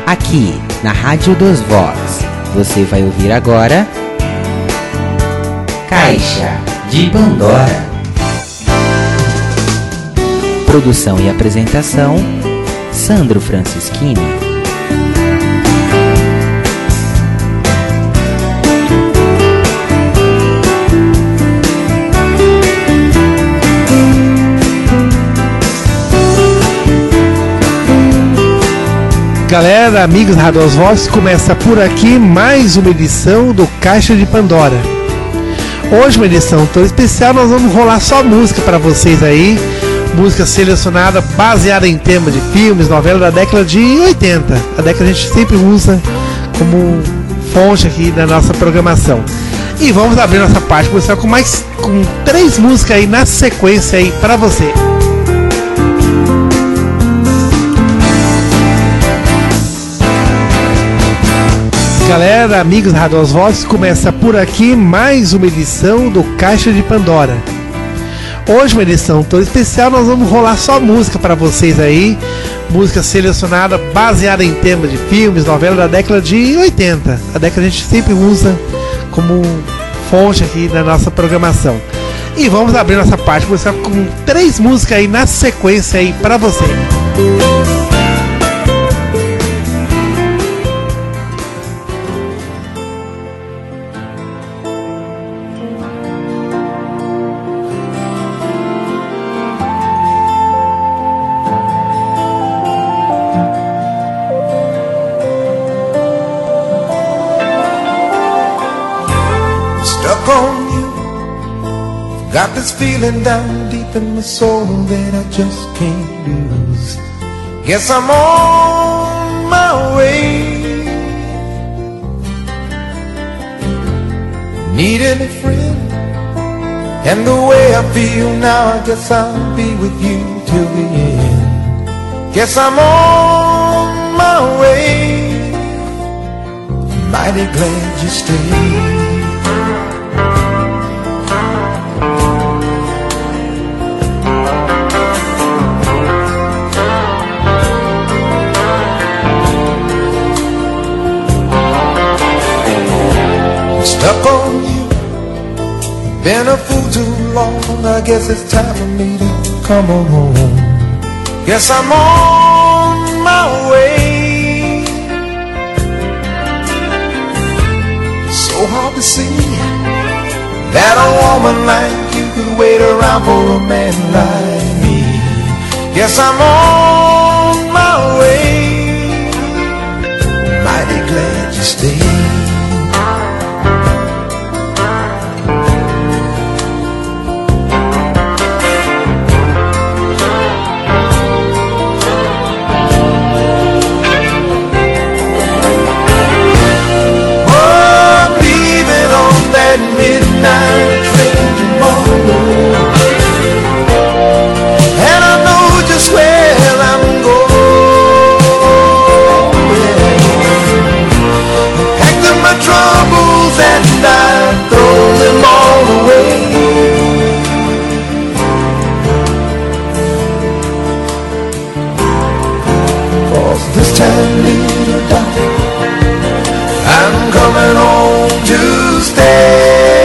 aqui na Rádio dos Vox. Você vai ouvir agora Caixa de Pandora. Produção e apresentação Sandro Francischini. Galera, amigos da Rádio dos Vox, começa por aqui mais uma edição do Caixa de Pandora. Hoje uma edição toda especial, nós vamos rolar só música para vocês aí, música selecionada baseada em temas de filmes, novelas da década de 80, a década que a gente sempre usa como fonte aqui da nossa programação. E vamos abrir nossa parte comercial com 3 músicas aí na sequência aí para você. Galera, amigos da Rádio dos Vox, começa por aqui mais uma edição do Caixa de Pandora. Hoje uma edição toda especial, nós vamos rolar só música para vocês aí, música selecionada baseada em temas de filmes, novelas da década de 80, a década que a gente sempre usa como fonte aqui da nossa programação. E vamos abrir nossa parte comercial com 3 músicas aí na sequência aí para você. Got this feeling down deep in my soul that I just can't lose. Guess I'm on my way. Needing a friend, and the way I feel now, I guess I'll be with you till the end. Guess I'm on my way. Mighty glad you stayed. Stuck on you, been a fool too long. I guess it's time for me to come on home. Guess I'm on my way. So hard to see that a woman like you could wait around for a man like me. Guess I'm on my way. Mighty glad you stayed. Midnight train tomorrow, and I know just where I'm going. Packed up my troubles and I throw them all away. 'Cause this time, little darling, I'm coming home to stay.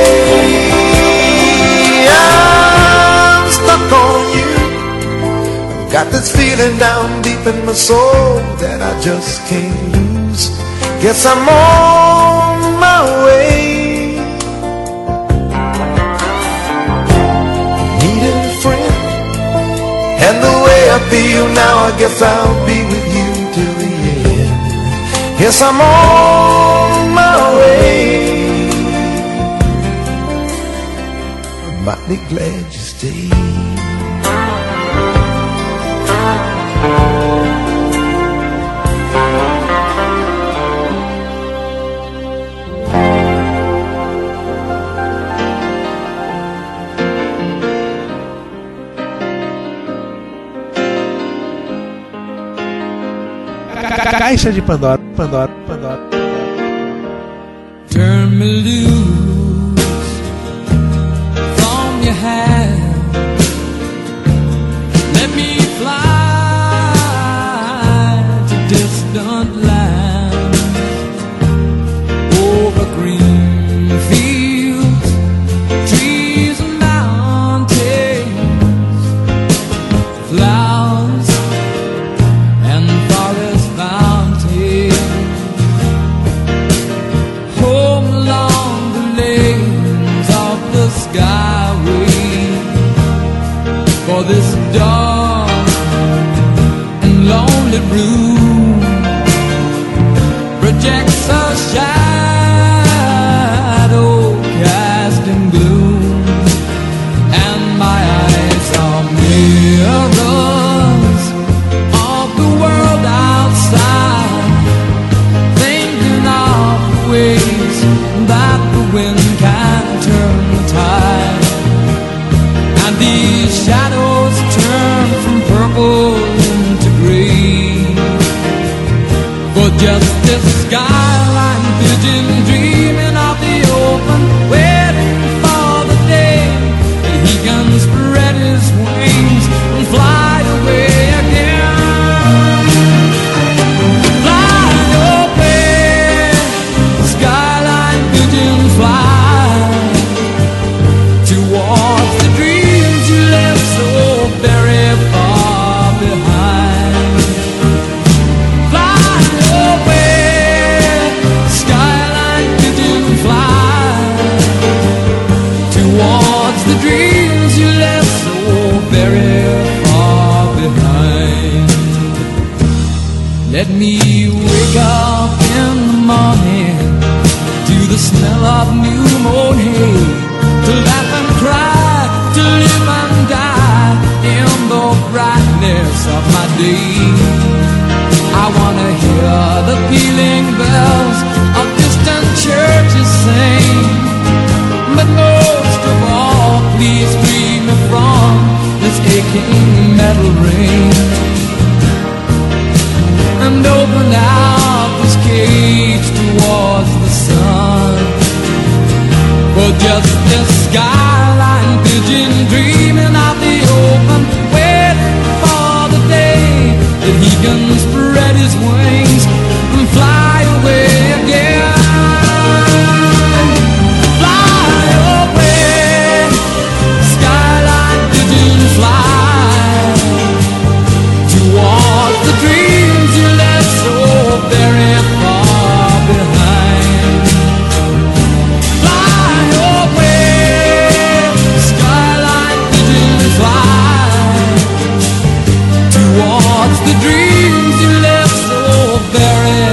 Got this feeling down deep in my soul that I just can't lose. Guess I'm on my way. Needing a friend, and the way I feel now, I guess I'll be with you till the end. Guess I'm on my way. I'm mighty glad you stayed. Caixa de Pandora. Turn me loose from your hand. Let me fly to distant lands. moonlit room projects a shadow cast in gloom, and my eyes are mirrors of the world outside, thinking of ways that the wind can turn the tide, and these shadows turn from purple into green. For just this skyline vision, dreaming of the open, waiting for the day that he can spread his wings and fly away again. Fly away, skyline vision, fly towards the dreams you left so very far behind. Fly away, skyline vision, fly towards the dreams you left so very far behind. Let me wake up in the morning to the smell of new mown hay, to laugh and cry, to live and die in the brightness of my day. I wanna hear the pealing bells of distant churches sing, but most of all, please free me from this aching metal ring, and open out this cage towards the sun. For just this skyline vision, dreaming of the open, waiting for the day that he can spread his wings and fly away again. Fly away, skyline vision, fly towards the dreams you left so very far behind. Fly away, skyline vision, fly towards the dreams you left so very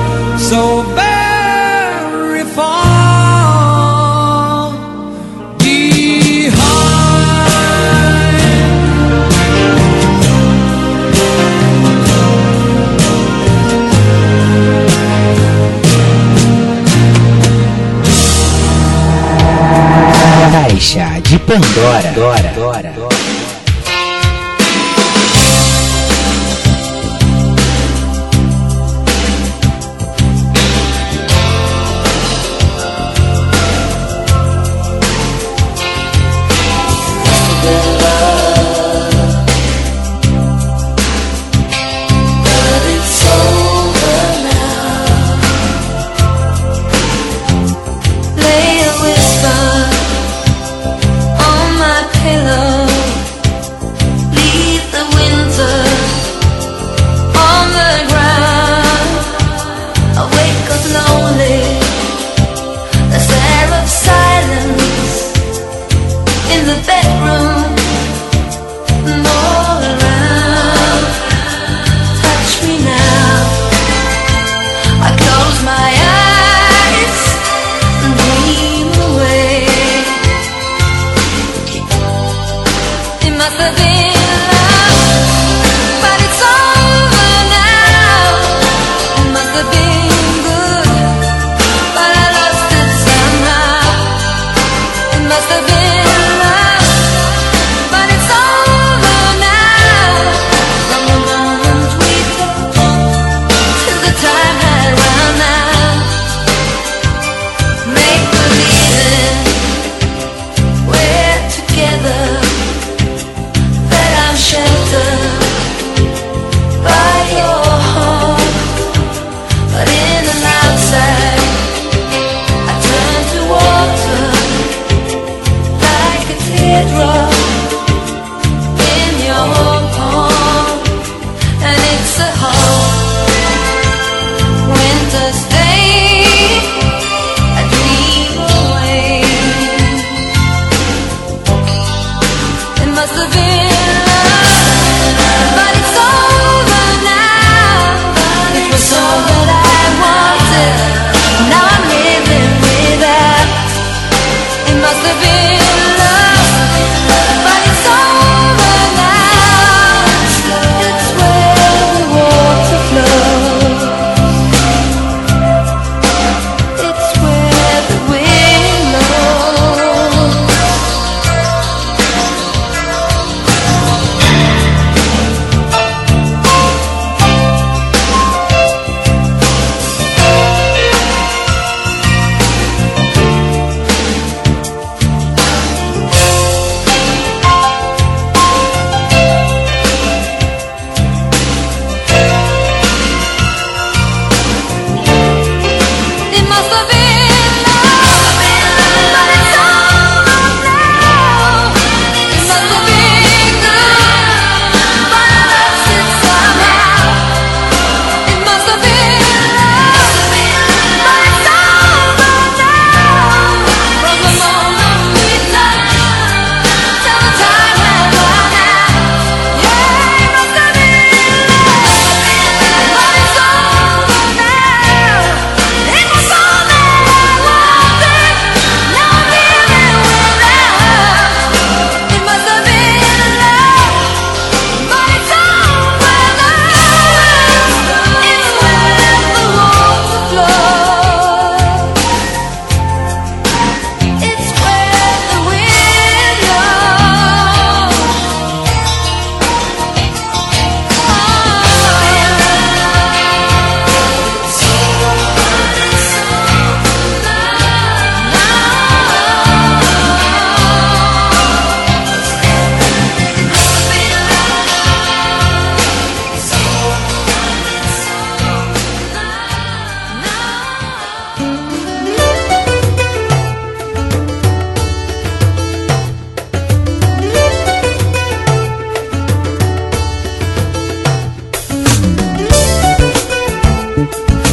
far behind. Caixa de Pandora. Lay a whisper on my pillow.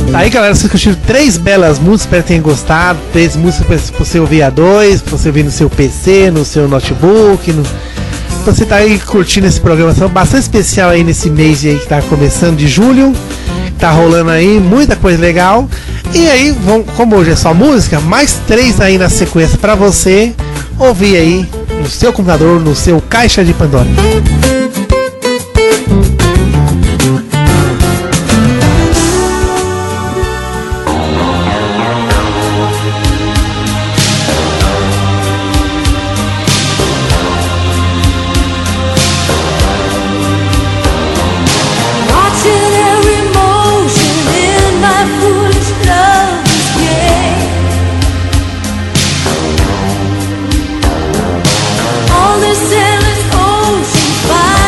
Tá aí, galera, vocês curtiram 3 belas músicas, espero que tenham gostado. 3 músicas pra você ouvir a 2, pra você ouvir no seu PC, no seu notebook, você tá aí curtindo esse programação bastante especial aí nesse mês aí que tá começando de julho. Tá rolando aí muita coisa legal. E aí, como hoje é só música, mais 3 aí na sequência pra você ouvir aí no seu computador, no seu Caixa de Pandora. All this endless ocean fire.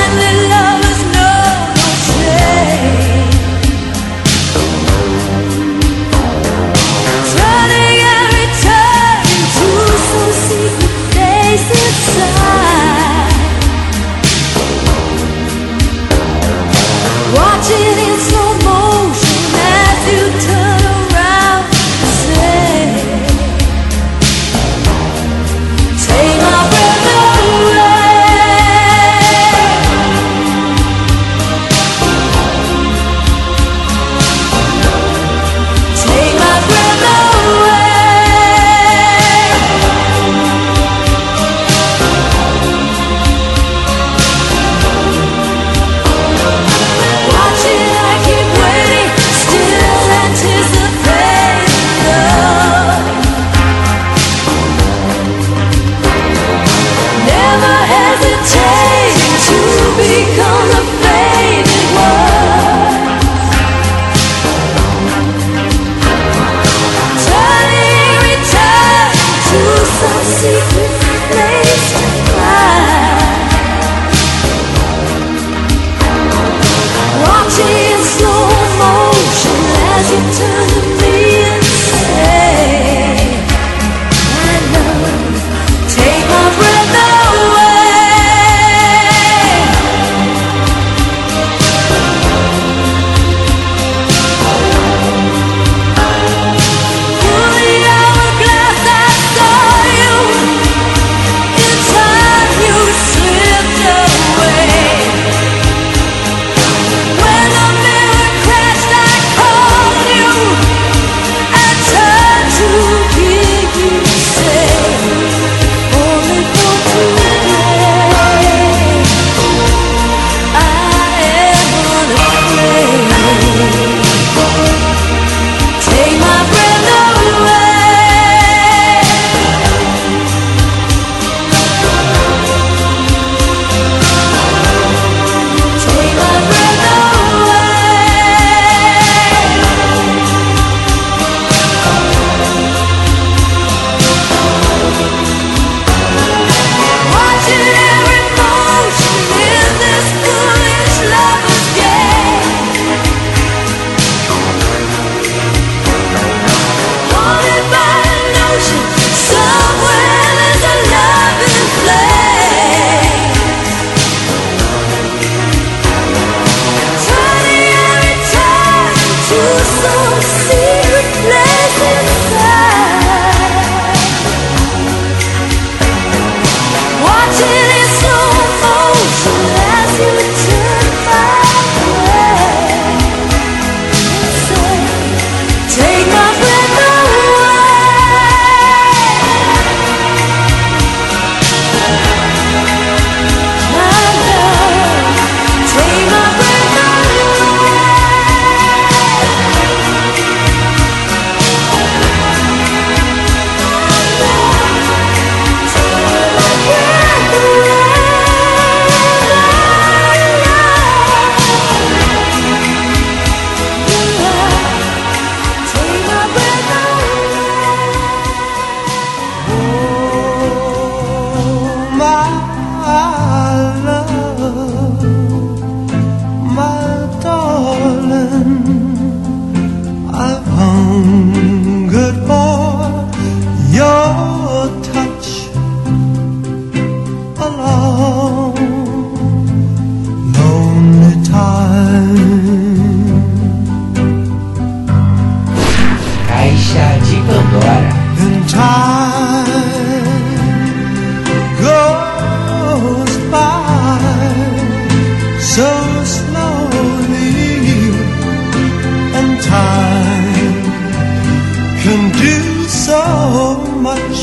time can do so much.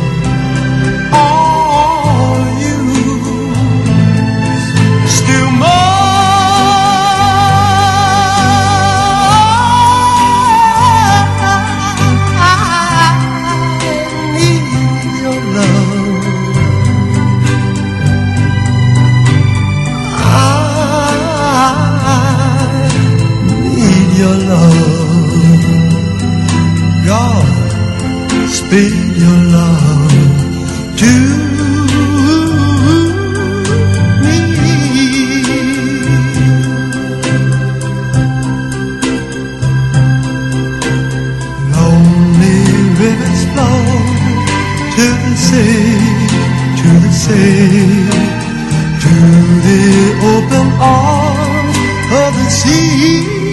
All you still speak your love to me. Lonely rivers flow to the sea, to the sea, to the open arms of the sea.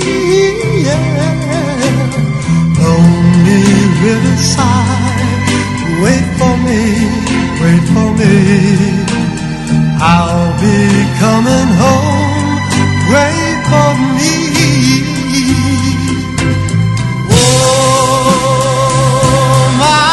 Yeah. Lonely riverside, wait for me, wait for me. I'll be coming home, wait for me. Oh, my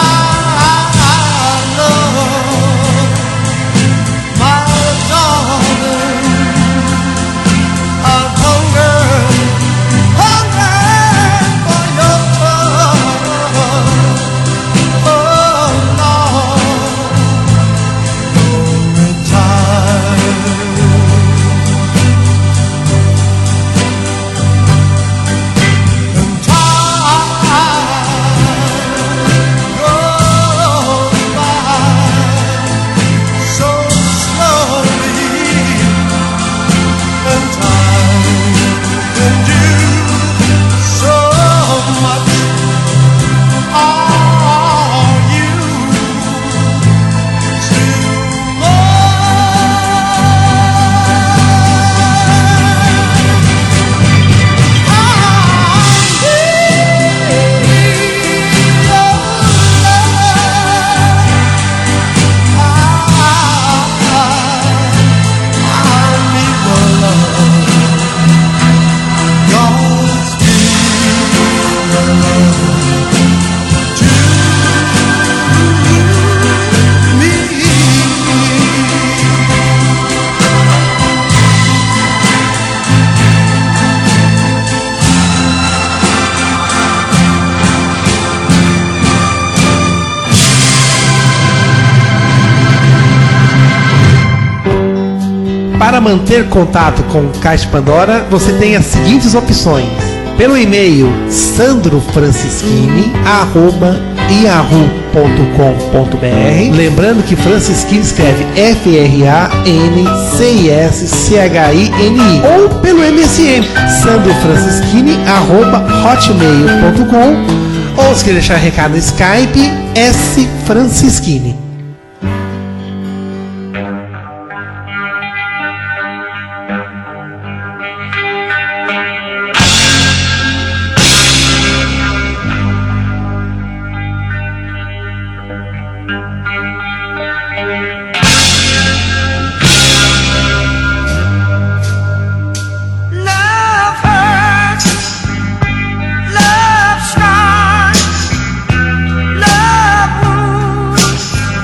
love, my darling, I've hungered for your love. Para manter contato com o Caixa Pandora, você tem as seguintes opções. Pelo e-mail sandrofrancisquini@yahoo.com.br. Lembrando que Francisquini escreve FRANCISCHINI. Ou pelo MSN sandrofrancisquini@hotmail.com. Ou se quer deixar recado no Skype, S Francisquini. Love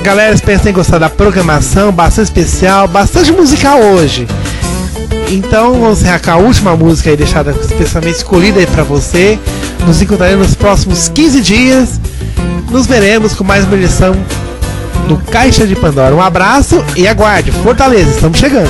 Galera, espero que tenham gostado da programação, bastante especial, bastante musical hoje. Então vamos encerrar com a última música aí, deixada especialmente escolhida aí pra você. Nos encontraremos nos próximos 15 dias. Nos veremos com mais uma edição do Caixa de Pandora. Um abraço e aguarde. Fortaleza, estamos chegando.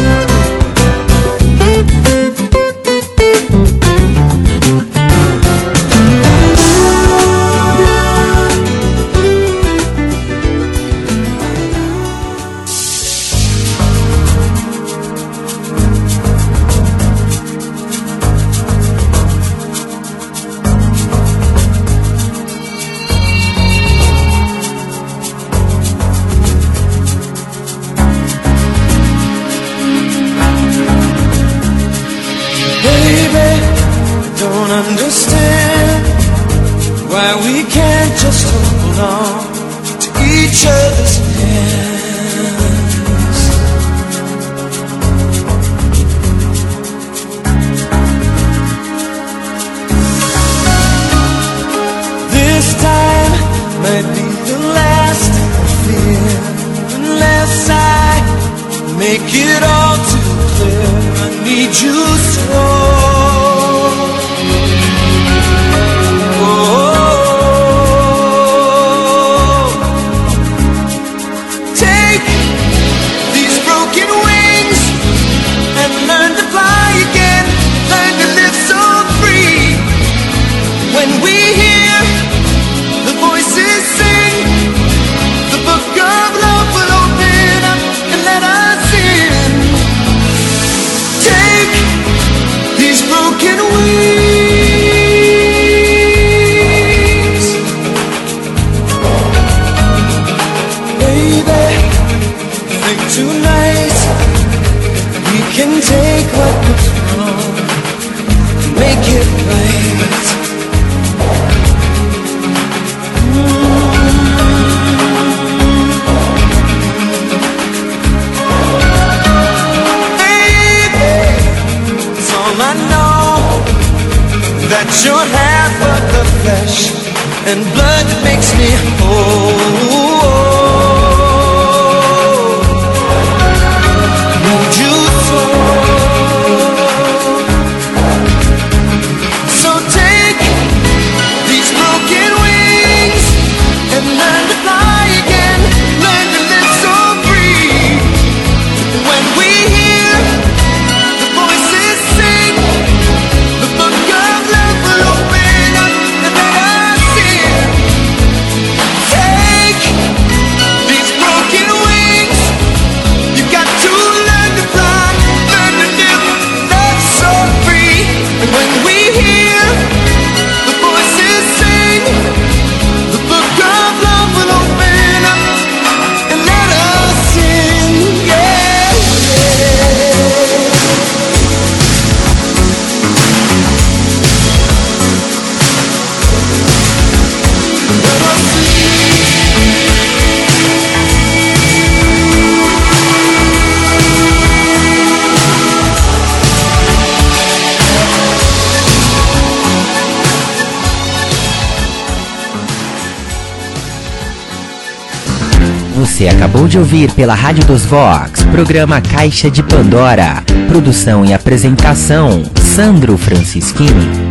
And blood that makes me whole. Need you so take these broken wings and learn to fly again. Learn to live so free. When we hear the voices sing, the book of love will open up and let us in. Take these broken wings. You got to learn to fly, learn to live, love so free. And when we hear the voices sing, the book of love will open up and let us in. Yeah, Você acabou de ouvir pela Rádio dos Vox, programa Caixa de Pandora. Produção e apresentação, Sandro Francischini.